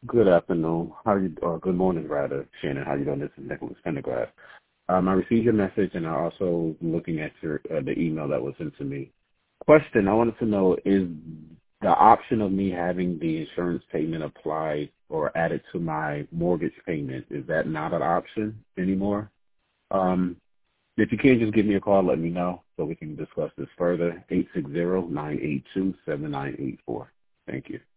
Good afternoon. How you? Or good morning, rather, Shannon. How you doing? This is Nicholas Pendergrass. I received your message, and I also looking at your the email that was sent to me. Question: I wanted to know, is the option of me having the insurance payment applied or added to my mortgage payment, is that not an option anymore? Um, if you can, just give me a call, let me know so we can discuss this further. 860-982-7984. Thank you.